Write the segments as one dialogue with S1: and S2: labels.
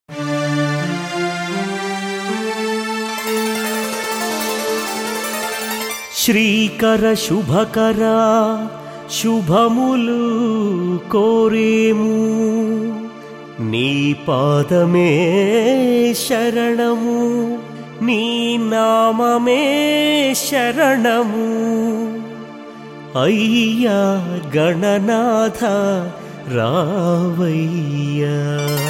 S1: శ్రీకర శుభకర శుభములు కోరేము, నీ పాదమే శరణము, నీ నామమే శరణము. అయ్యా గణనాథ రావయ్యా.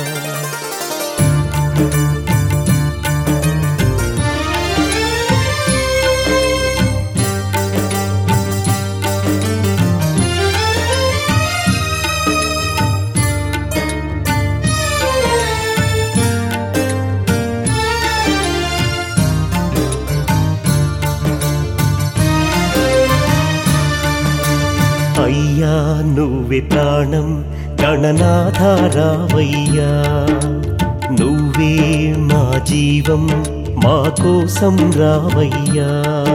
S1: అయ్యా నువ్వే ప్రాణం గణనాథ రావయ్యా, నువ్వే మా జీవం మా కోసం రావయ్యా.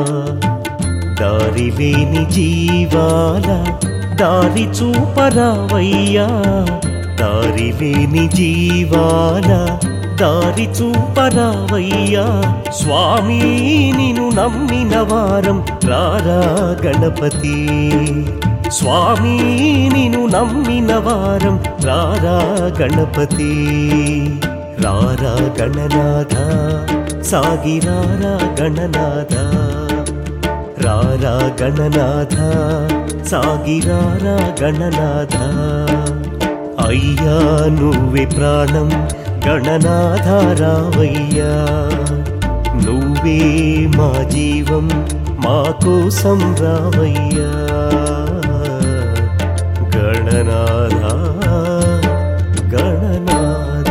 S1: దారి లేని జీవాల దారి చూపరావయ్యా, దారి లేని జీవాల దారి చూపరావయ్యా. స్వామి నిన్ను నమ్మిన వారం రారా గణపతి, స్వామి నిన్ను నమ్మిన వారం రారా గణపతి. రారా గణనాథ సాగిరారా గణనాథ, రారా గణనాథ సాగిరారా గణనాథ. అయ్యా నువ్వే ప్రాణం గణనాథ రావయ్యా, నువ్వే మా జీవం మా కోసం రావయ్యా. గణనాథ గణనాథ.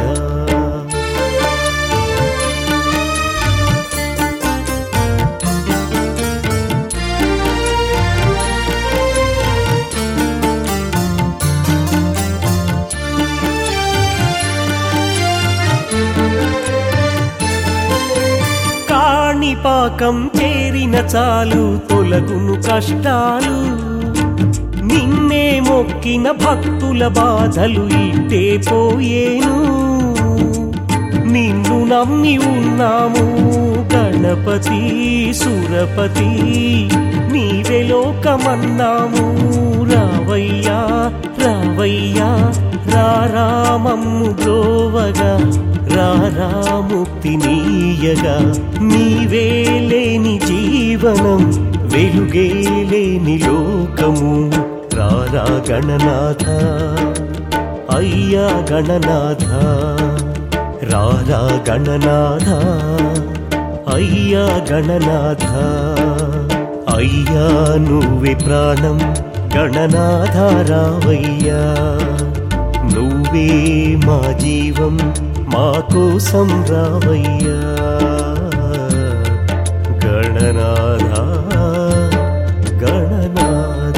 S1: కాణిపాకం చేరిన చాలు తొలగును కష్టాలు, నిన్నే మొక్కిన భక్తుల బాధలు ఇట్టే పోయేను. నిన్ను నమ్మి ఉన్నాము గణపతి సురపతి, నీవే లోకమన్నాము. రావయ్యా రావయ్యా రారామమ్ము బ్రోవగా, రారా ముక్తి నీయగా. నీవే లేని జీవనం వెలుగే లేని లోకము. రారా గణనాథ అయ్యా గణనాథ, రారా గణనాథ అయ్యా గణనాథ. అయ్యా నువ్వే ప్రాణం గణనాథ రావయ్యా, నువ్వే మా జీవం మా కోసం రావయ్యా. గణనాథ గణనాథ.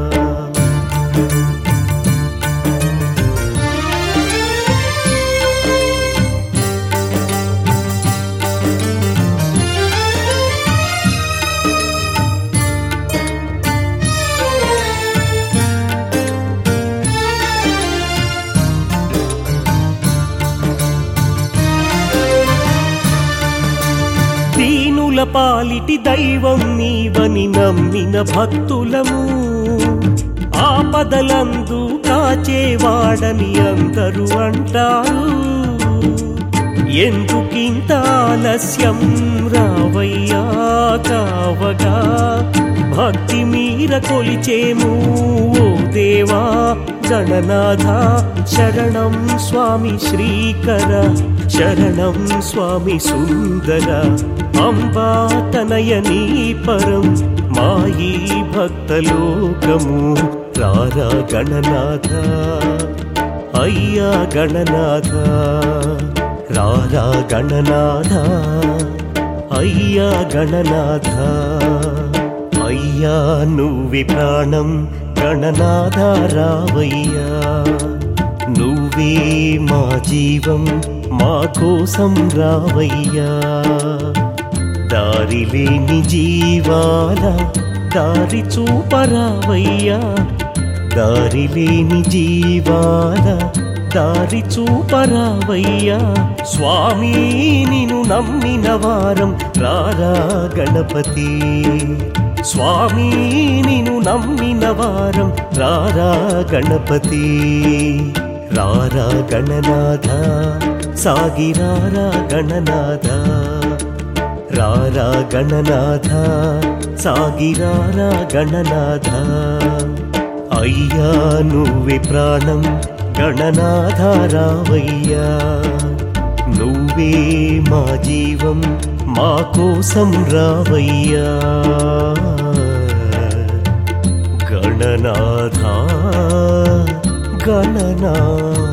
S1: దీనుల పాలిటి దైవం నీవని నమ్మిన భక్తులము, ఆపదలందు కాచేవాడని అందరూ అంటారు. ఎందుకింత ఆలస్యం రావయ్యా కావగా, భక్తి మీర కొలిచేము ఓ దేవా గణనాథ. శరణం స్వామి శ్రీకర, శరణం స్వామి సుందర. అంబా తనయ నీ పరం మాయీ భక్తలోకము. రారా గణనాథ అయ్యా గణనాథ, రారా గణనాథ అయ్యా గణనాథ. అయ్యా నువ్వే ప్రాణం గణనాథ రావయ్యా, నువ్వే మా జీవం మా కోసం రావయ్యా. దారి లేని జీవాల దారి చూపరావయ్యా, దారి లేని జీవాల దారి చూపరావయ్యా స్వామి నిన్ను నమ్మిన వారం రారా గణపతి స్వామి నిన్ను నమ్మిన వారం రారా గణపతి రారా గణనాథ సాగిరారా గణనాథ రారా గణనాథ సాగిరారా గణనాథ అయ్యా నువ్వే ప్రాణం గణనాథ రావయ్యా నువ్వే మా జీవం మా కోసం రావయ్యా గణనాథ గణనాథ